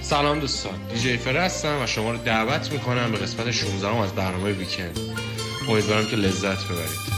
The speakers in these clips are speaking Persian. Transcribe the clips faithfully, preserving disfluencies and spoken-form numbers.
سلام دوستان، دیجی فره هستم و شما رو دعوت میکنم به قسمت شانزدهم از برنامه ویکند. امیدوارم که لذت ببرید.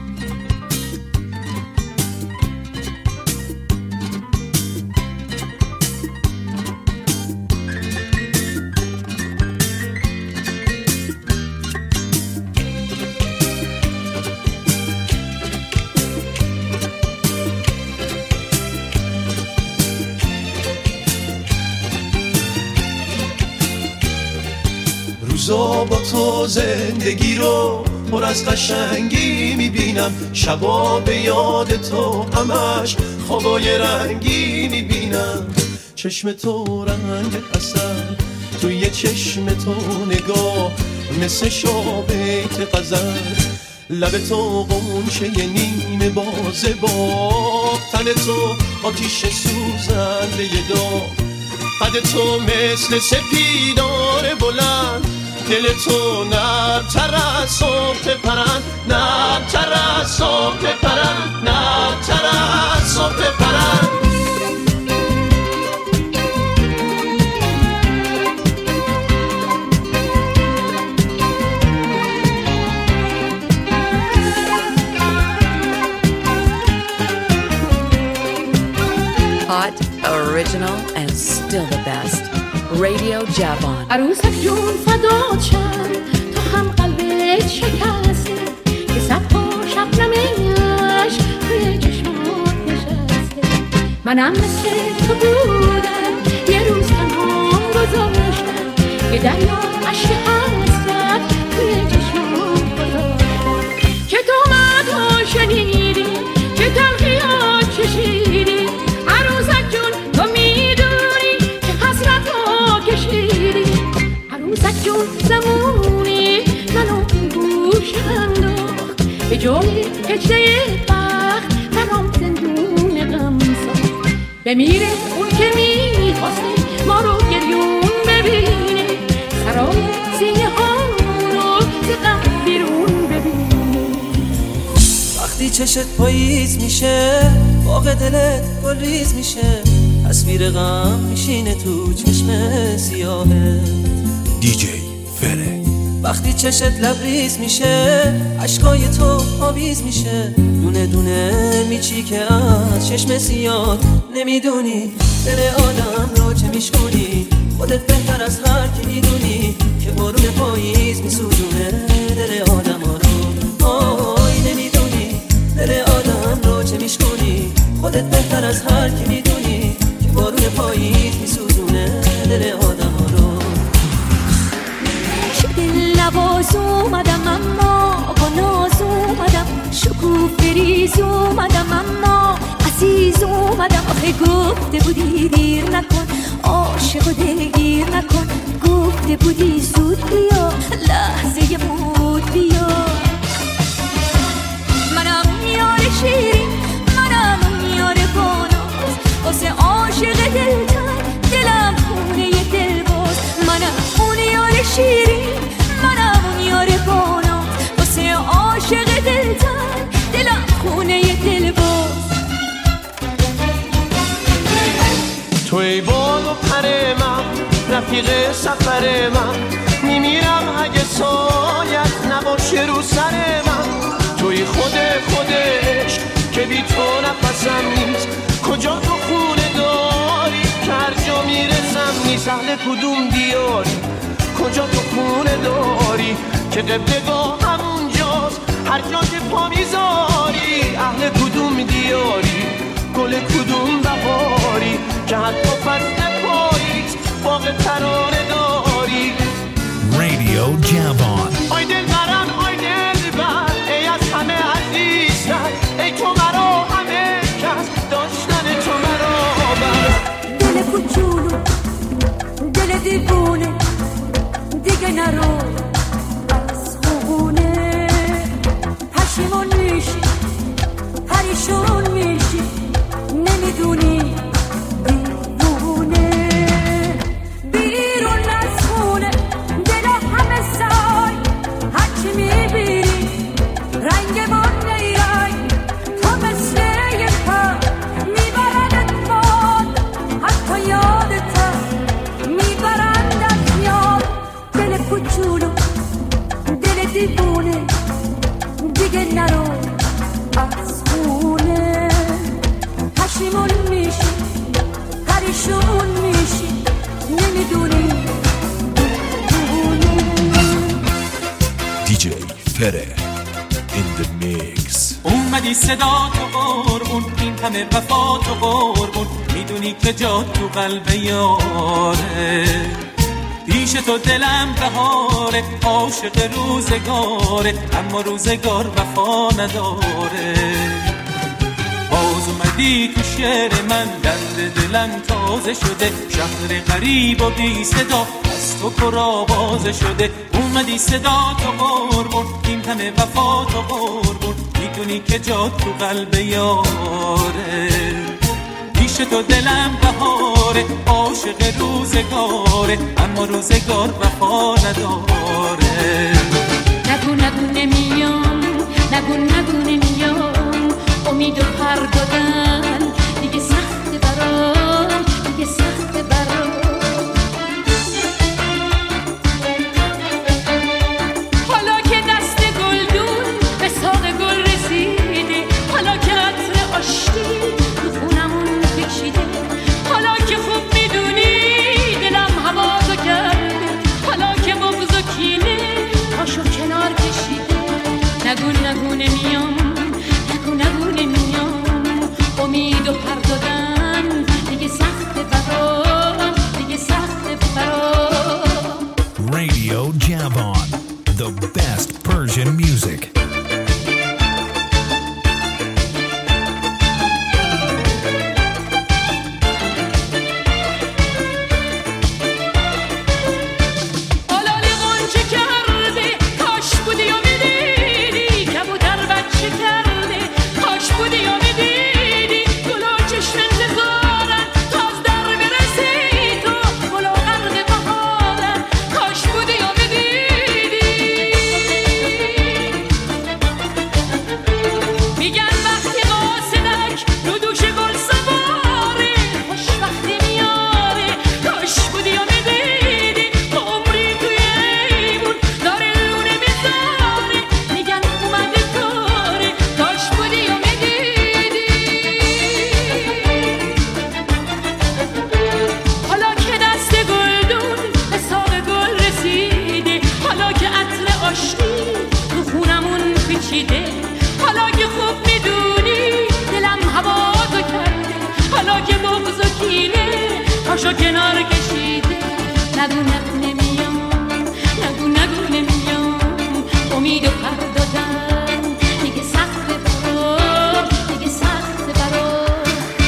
روزا با تو زندگی رو پر از قشنگی میبینم، شبا به یاد تو همش خوابای رنگی میبینم. چشم تو رنگ اصل، توی چشم تو نگاه مثل شابیت غزل، لب تو قنچه نیمه بازه با تن تو آتیش سوزنده داغ، قد تو مثل سپیدار بلند، دل تو نرم‌تر از صبح پرند، نرم‌تر از صبح پرند، نرم‌تر از صبح پرند. Hot, original, and still the best. Radio Javon. عروسک جون فدات شم، تو هم قلبت شکسته که صفا شبنمش توی چشمات نشسته. منم مثل تو بودم یه روز تنها گذاشتم که دریا عشق حسرت توی چشمات گذاشتم، که تو مدها شنیدی که تلخیات چشیدی. عروسک جون تو میدونی که حسرت ها کشیدی. عروسک جون زمونی منو این گوش انداخت، به جای هجده بخت برام زندون غم ساخت. بمیره اون که میخواسته ما رو گریون ببینه، سرای سینه ها رو ز غم بیرون ببینه. وقتی چشت پاییز میشه، باغ دلت گل ریز میشه، تصویر غم میشینه تو چشم سیاهه. دیجی فره. وقتی چشت لبریز میشه، عشقای تو آویز میشه، دونه دونه میچی که از چشم سیاه. نمیدونی دل آدم رو چه میشکنی، خودت بهتر از هر کی میدونی که بارون پاییز میسوزونه دل آدم ها رو. آی نمیدونی دل آدم رو چه میشکنی، خودت بهتر از هر کی میدونی که بارون پاییز میسوزونه دل آدم ها رو. دل نواز اومدم اما با ناز اومدم، شکوفه ریز اومدم اما عزیز اومدم. آخه گفته بودی دیر نکن، عاشق و دلگیر نکن، گفته بودی زود بیا، لحظه مود بیا. منم یار شیرین، منم یار باناز، واسه عاشق دلتن دلم خونه دل باز. منم اون یار شیرین، منم اون یار باناز، واسه عاشق دلتن دلم خونه دل باز. تو ای بال و پر من، رفیق سفر من، میمیرم اگه سایت نباشه رو سر من. توی خود خودش که بی تو نفسم نیست، کجا تو خونه داری که هر جا میرسم نیست. اهل کدوم دیاری، کجا تو خونه داری که قبلگاه همونجاست هر جا که پا میذاری. اهل کدوم دیاری، گل کدوم بهاری که حتی فصل پاییز باغ ترانه داری. Radio Javon. آی دل برم، آی دل بر، ای از همه عزیزتر، ای تو مرا همه کس، داشتن تو مرا بر. دل کوچولو، دل دیوونه، دیگه نرو از خوبونه. پشیمون میشی، پریشون میشی، نمیدونی فره in the mix. اومدی صدا تو قربون، این همه وفا تو قربون، میدونی که جا تو قلب یاره، پیش تو دلم بهاره، عاشق روزگاره، اما روزگار وفا نداره. باز اومدی تو شعر من، درد دلم تازه شده، شهر غریب و بی صدا از تو پر آوازه شده. اومدی صدا تو قربون، این همه وفا تو قربون، میدونی که جا تو قلب یاره، پیش تو دلم بهاره، عاشق روزگاره، اما روزگار وفا نداره. نگو نگو نمیام، نگو نگو نمیام، امید و پر دادن دیگه سخت برام، دیگه سخت برام. حالا که دست گلدون به ساق گل رسیده، حالا که عطر آشتی تو خونمون کشیده، حالا که خوب میدونی دلم هوازو کرده، حالا که بغض و کینه پاشو کنار کشیده. نگو نگو نمیام، نگو نگو نمیام، امید و پر دادن دیگه سخت برام، دیگه سخت برام. Radio Javon, the best Persian music. پاشو کنار کشیده. نگو نگو نمیام، نگو نگو نمیام، امید و پر دادن دیگه سخت برام، دیگه سخت برام.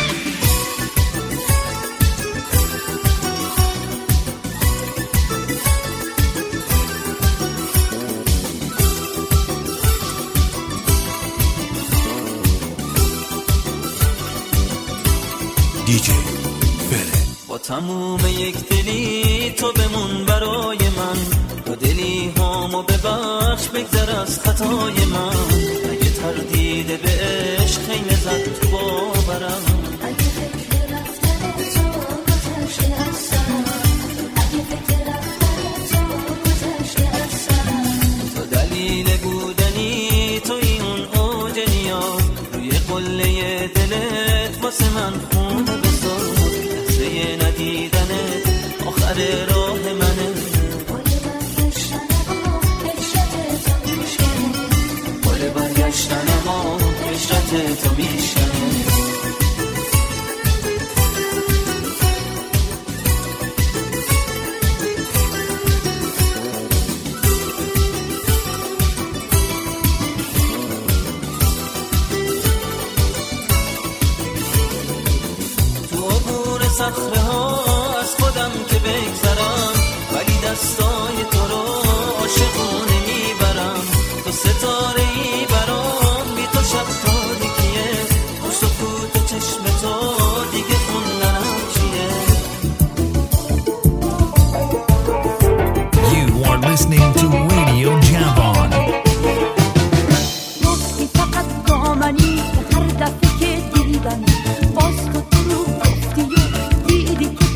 دیجی فره با تموم یک دلی تو بمون برای من، تو دلی هامو ببخش بگذر از خطای من. اگه تردید به عشق خیلی زد تو باورم، اگه فکر رفتن تو گذشته از سرم، اگه فکر رفتن تو گذشته از سرم. تو دلیل بودنی توی اون اوج نیاز، روی قله دلت واسه من خون بساز. لحظه ندیدنت آخر راه منه، پل برگشتن ما هجرت تو میشکنه، پل برگشتن ما هجرت تو میشکنه. صخره ها از خودم که بگذرم، ولی دستای تو رو عاشقونه میبرم. تو ستاره ای برام، بی تو شب تاریکیه، تو سکوت و چشم تو دیگه خوندنم چیه. You are listening to Radio Javon. گفتی فقط با منی که هر دفعه که دیدم باز تو رو گفتی و دیدی که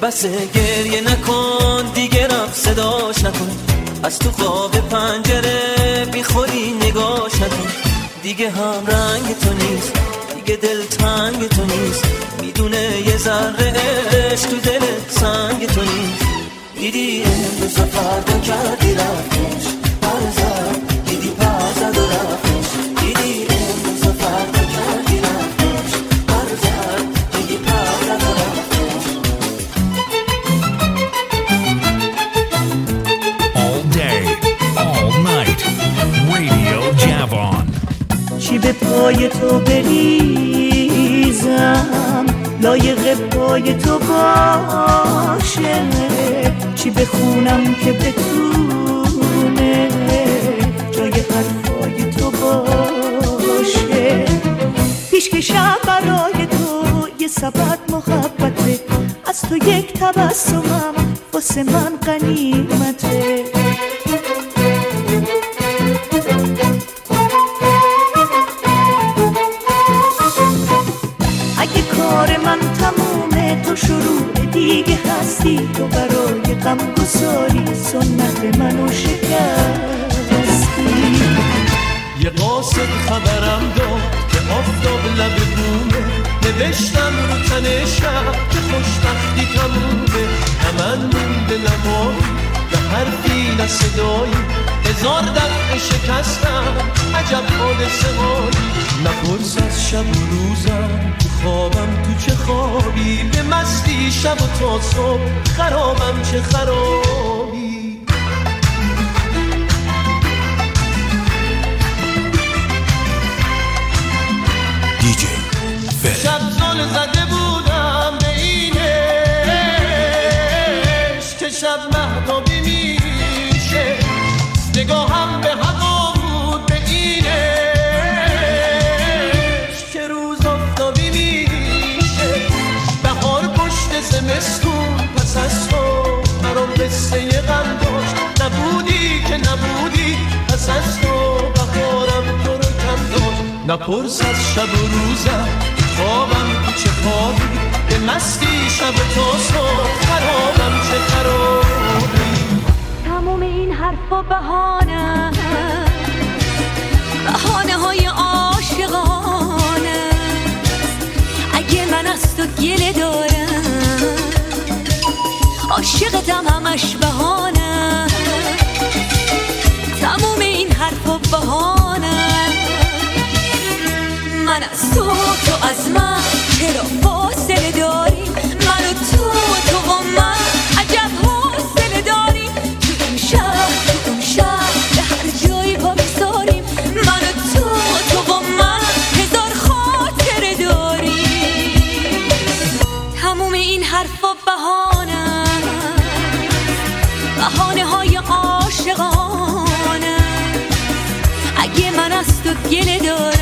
بس گریه نکن دیگه رفت صداش نکن از تو خواب پنجره بیخوری نگاش نکن دیگه هم رنگ تو نیست دیگه دل تنگ تو نیست میدونه یه ذره عشق تو دل سنگ تو نیست دیدی امروز فردا کردی رفتش برزد دیدی پرزد و رفتش دیدی امروز فردا کردی رفتش برزد دیدی پرزد و رفتش All day, all night, Radio Javon. چی به پای تو بریزم لایق پای تو باشه چی بخونم که بتونه جای حرفای تو باشه پیشکشم برای تو یه سبد محبته از تو یک تبسمم واسه من غنیمته اگه کار من تمومه تو شروع دیگه هستی تو برای غم گساری سنت منو شکستی یه قاصد خبرم داد که آفتاب لب بومه نوشتم رو تن شب که خوشبختی تمومه من مونده نمایی نه حرفی نه صدایی هزار دفعه شکستم عجب حادثه هایی نپرس از شب و روزم تو خوابم تو چه خوابی به مستی شب و تا صبح خرابم چه خرابی دیجی فر شب زل زده بودم به اینش که شب مهتابی میشه نگاهم به هوا بود به اینش که روز آفتابی میشه بهار پشت زمستون پس از تو برام قصه غم داشت نبودی که نبودی پس از تو بهارم تو رو کم داشت نپرس از شب و روزم خوابم تو چه خوابی به مستی شب تا صبح خرابم چه خرابی تموم این حرفا بهانه بهانه های عاشقانه اگه من از تو گله دارم عاشقتم همش بهانه تموم این حرفا بهانه من از تو تو از من چرا فاصله داریم من و تو تو و من عجب حاصله داریم تو اون شهر تو اون شهر به هر جایی پا بذاریم من و تو تو و من هزار خاطره داریم تموم این حرفا بهانه بهانه های عاشقانه اگه من از تو گله دارم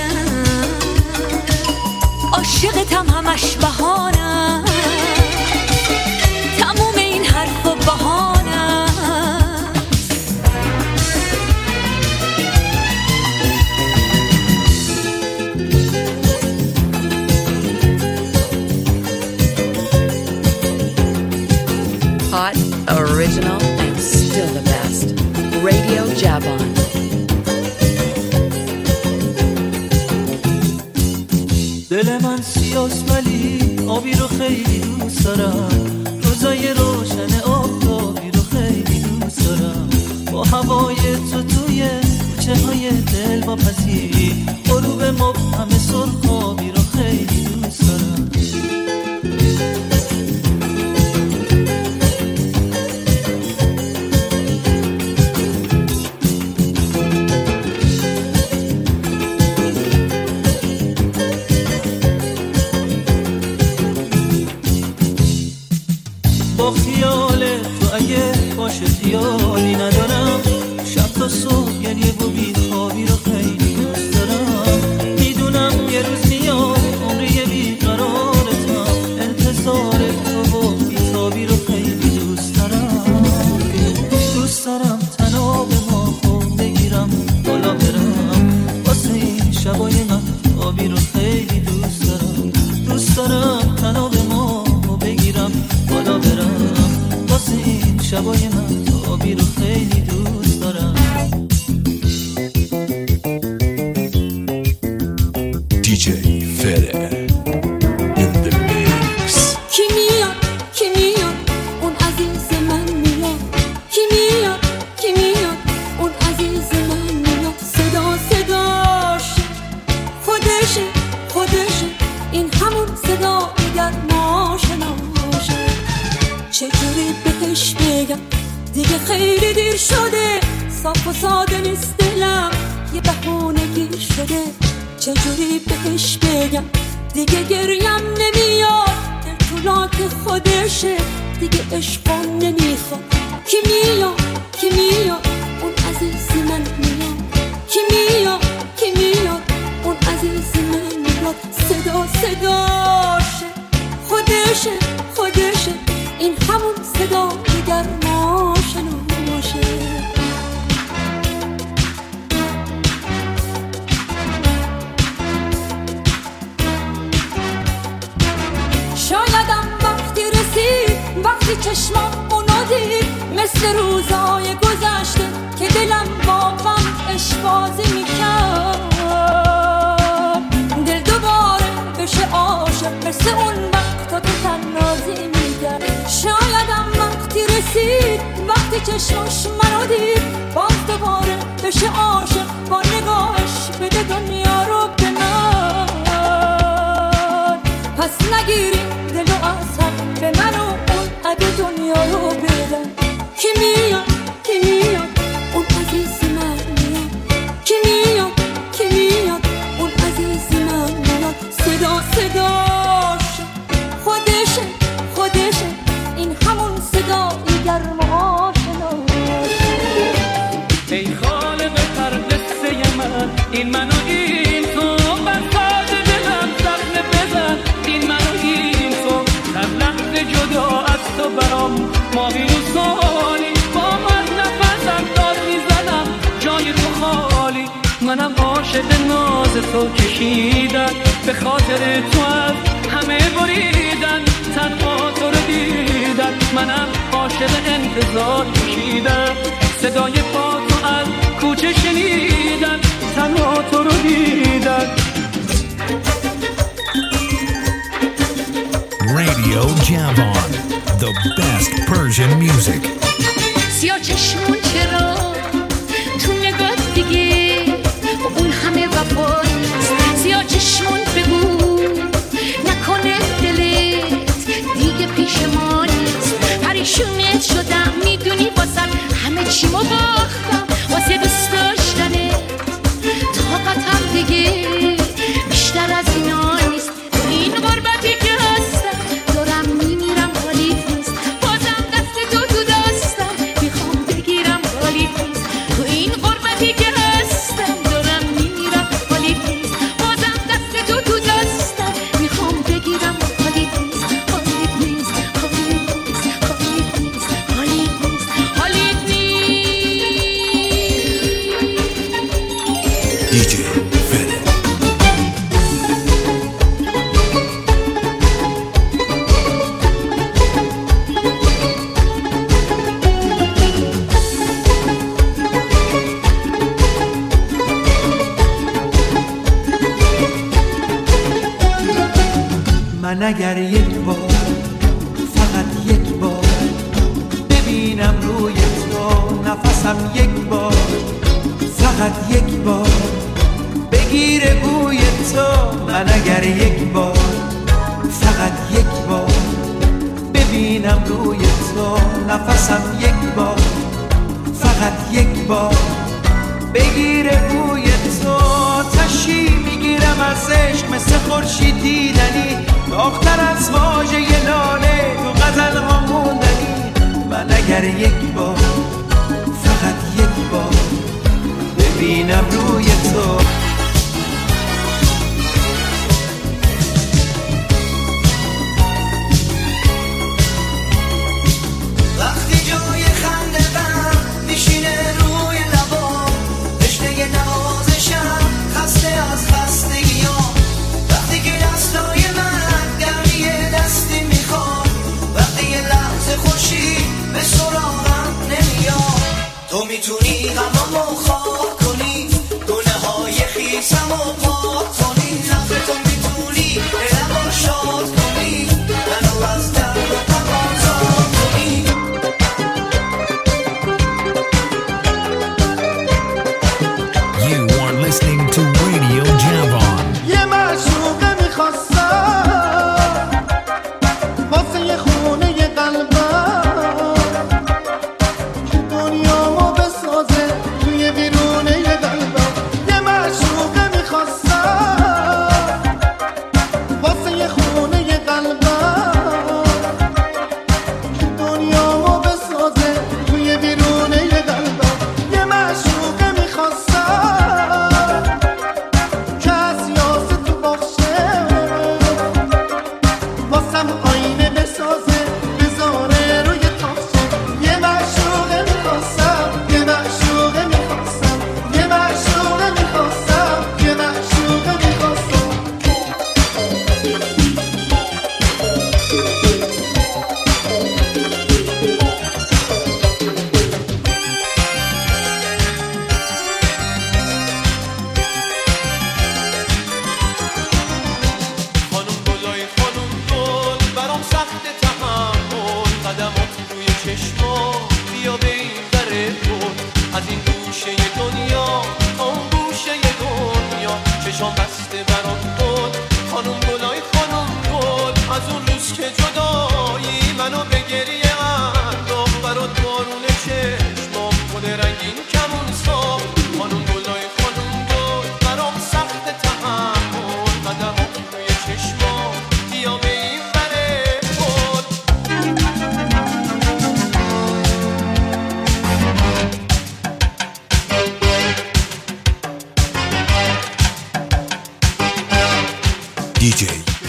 عاشقتم همش بهانه تموم این حرف و بهانه Hot, original, and still the best. Radio Javon. دل من سیاست ولی آبی رو خیلی دوست دارم روزای روشن آفتابی رو خیلی دوست دارم با هوای تو توی کوچه های دل با پذیری غروب مبهم سرخابی رو خیلی دوست دارم با خیال تو اگه باشه خیالی ندارم شب تا صبح گریه و بیخوابی رو خیلی دوست دارم میدونم یه روز میاد Fede in the mix. کی میاد کی میاد اون عزیز من میاد کی میاد کی میاد اون عزیز من میاد صدا صداش خودشه خودشه این همون صدا دیگر ناشناشه چجوری بهش بگم دیگه خیلی دیر شده صاف و ساده نیست دلم یه بهونه گیر شده چجوری بهش بگم دیگه گریم نمیاد دل تو لاک خودشه دیگه عشقم نمیخواد کی میاد کی میاد اون عزیز من میاد کی میاد کی میاد اون عزیز من میاد صدا صداشه خودشه خودشه این همون صدا دیگر ناشناشه شایدم وقتی رسید وقتی چشمم اونو دید مثل روزای گذشته که دلم با غم عشق‌بازی میکرد دل دوباره بشه عاشق مثل اون وقتا که تنازی میکرد شایدم وقتی رسید وقتی چشمش منو دید باز دوباره بشه عاشق با نگاهش بده دنیا رو به من پس نگیریم دلو از هم به من و اون اگه دنیا رو بدن کی میاد کی میاد اون عزیز من میاد کی میاد کی میاد اون عزیز من میاد صدا صداشه خودشه خودشه این همون صدایی گرم آشناشه ای خالق پردسته من این منو این تو بساد دلم زخم بزن این منو این تو هر لحظه جدا از تو برام ماهی و سالی با من نفسم داد میزنم جای تو خالی منم عاشق ناز تو کشیدن به خاطر تو از همه بریدن تنها تو رو دیدن منم عاشق انتظار کشیدن صدای پا تو از کوچه شنیدن تنها تو رو دیدن Radio Javon, the best Persian music. سیاه چشمون چرا تو نگاه دیگه اون همه وفا نیست سیاه چشمون بگو نکنه دلت دیگه پیش ما نیست پریشونت شدم میدونی واسم همه چیمو باختم واسه دوست داشتنه طاقتم دیگه بیشتر از اینا نیست تو این غربتی که هستم دارم میمیرم حالیت نیست بازم دست تو تو دستم میخوام بگیرم حالیت نیست تو این غربتی که هستم دارم میمیرم حالیت نیست بازم دست تو تو دستم میخوام بگیرم حالیت نیست حالیت نیست حالیت نیست حالیت نیست حالیت نیست حالیت نیست دی جی Fede. من اگر یک بار فقط یک بار ببینم روی تو نفسم یک بار فقط یک بار بگیره بوی تو من اگر یک بار فقط یک بار ببینم روی تو نفسم یک بار فقط یک بار بگیره بوی تو تشی میگیرم از عشق مثل خورشید دیدنی داغ‌تر از واژه لاله تو غزل ها موندنی من اگر یک بار فقط یک بار ببینم روی تو وقتی جای خنده بر میشینه روی لبام تشنه نوازشم خسته از خستگیام وقتی که دستای من گرمی دستی میخواد وقتی یه لحظه خوشی به سراغم نمیاد تو میتونی غمامو خواه کنی گناه های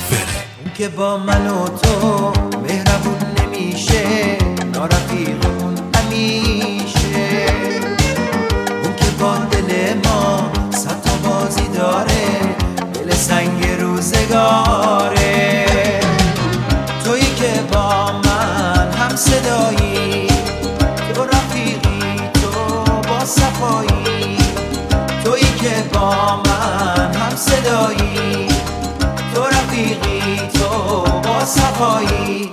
Vene. که با من و تو مهربون نمیشه، نارفیقمون همیشه. اون که با دل ما صد تا بازی داره، دل سنگ روزگاره. تویی که با من هم صدایی، تو رفیقی، تو با صفایی. تویی که با من هم صدایی، تو رفیقی، تو با صفایی.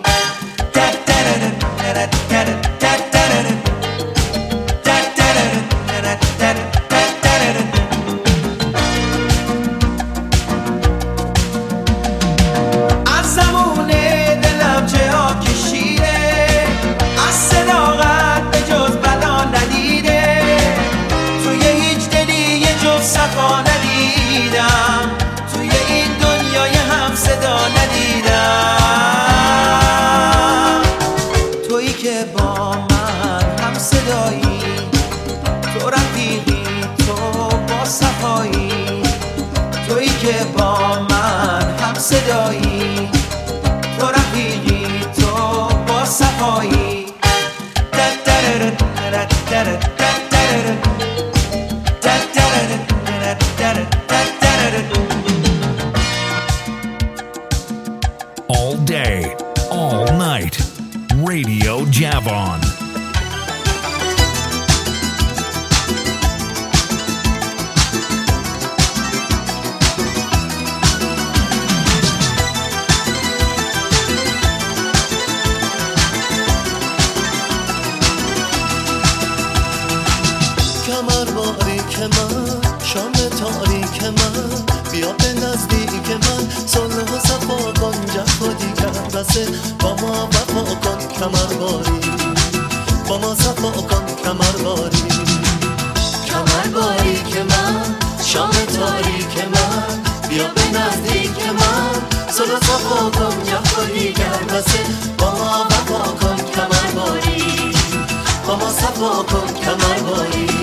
از زمون دلم چه ها کشیده، از صداقت به جز بلا ندیده. توی هیچ دلی یه جز صفا ندیدم، توی این دنیای هم صدا ندیدم. تویی که با من هم صدایی، تو رفیقی، تو با صفایی. تویی که با من هم صدایی، تو رفیقی، تو با صفایی. All day, all night. Radio Javon. کمر باریک من، شام تاریک من، بیا به نزدیک من، صلح و صفا کن، جفا دیگر بسه، با ما وفا کن. کمر باری، با ما صفا کن، کمر باری. کمر باریک من، شام تاریک من، بیا به نزدیک من، صلح و صفا کن، جفا دیگر بسه، با ما وفا کن. کمر باری، با ما صفا کن، کمر باری.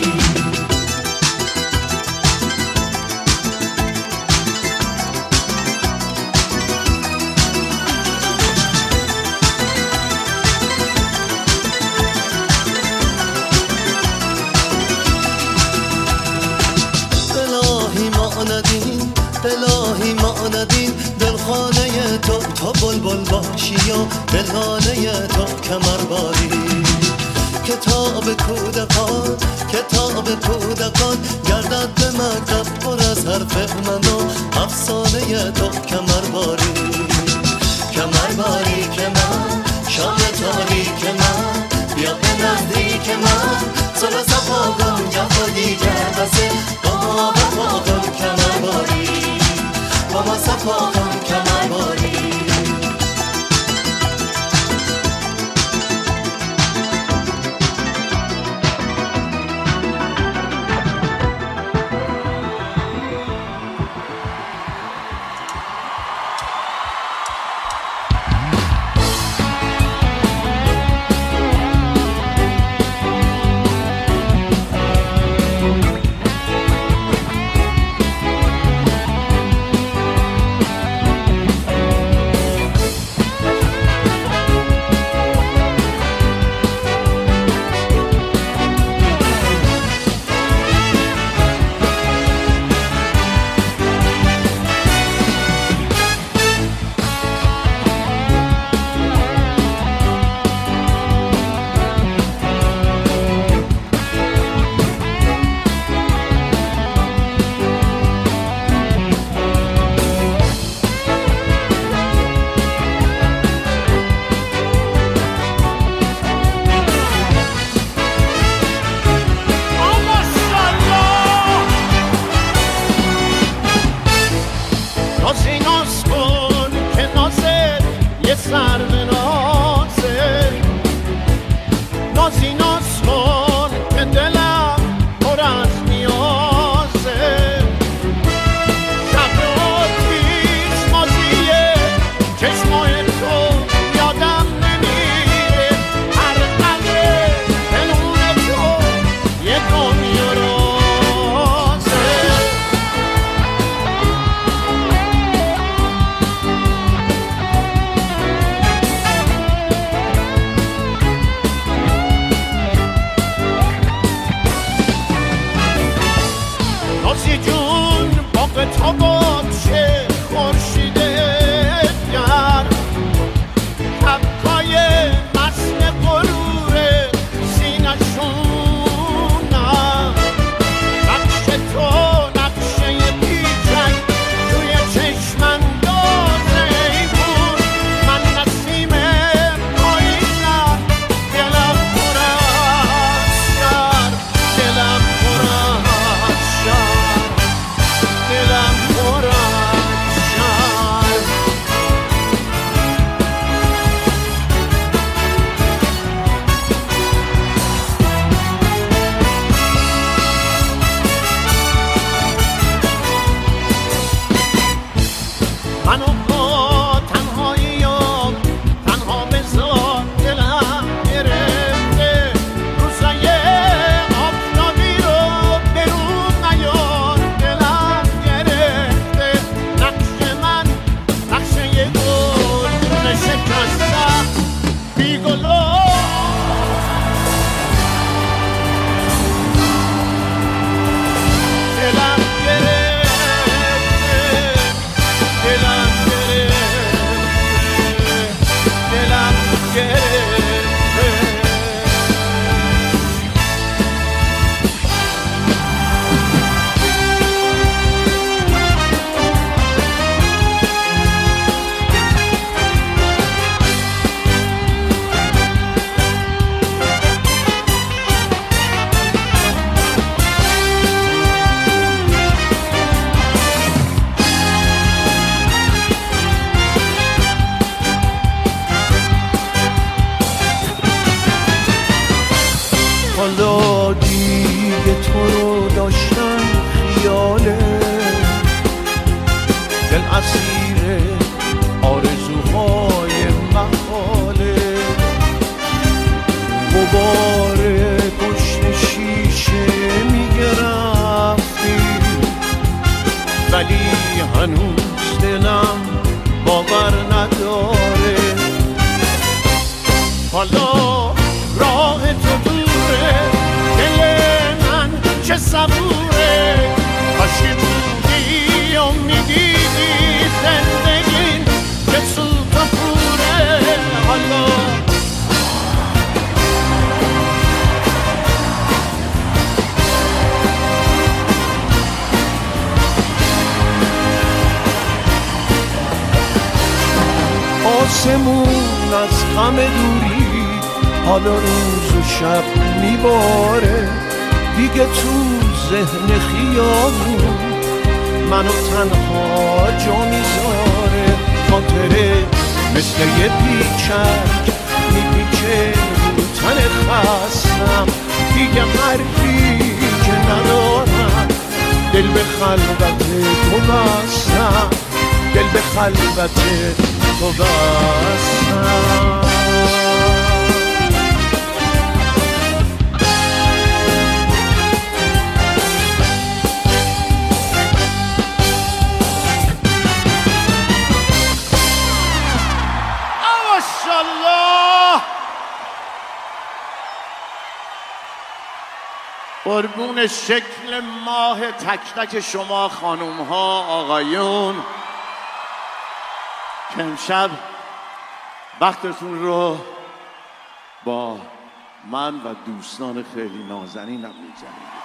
الهی ما ندین دلخانه تو، تا بلبل باشی و دلانه تو. کمر باری، کتاب کودکان، کتاب کودکان، گردد به مکتب پر از حرف من و افسانه تو. کمر باری، کمر باری که من، شام تاریک من، بیا به نزدیک من، صلح و صفا کن، جفا دیگر بسه، با ما وفا کن. کمر باری، با ما صفا کن، کمر باری. دلم گرفته. حالا دیگه تو رو داشتم خیاله، دل اسیر آرزوهای محاله، غبار پشت شیشه میگرفتی ولی هنوز دلم باور نداره. حالا راه تو دوره، دل من چه صبوره، کاشی بودی و میدیدی زندگی که سوت و پوره. حالا آسمون از غم دوری حالا روز و شب میباره، دیگه تو ذهن خیابون منو تنها جا میذاره. خاطره مثل یه پیچک میپیچه رو تن خستم، دیگه حرفی که ندارم، دل به خلوت تو بستم، دل به خلوت تو بستم. قربون شکل ماه تک تک شما خانوم ها آقایون که امشب وقتتون رو با من و دوستان خیلی نازنینم می‌گذرونید.